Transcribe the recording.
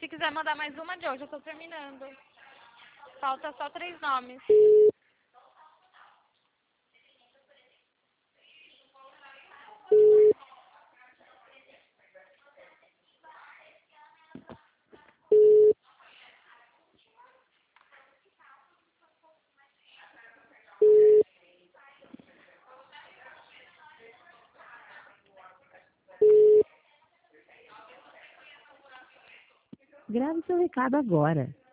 Se quiser mandar mais uma, Joe, já tô terminando. Falta só 3 nomes. Grave seu recado agora.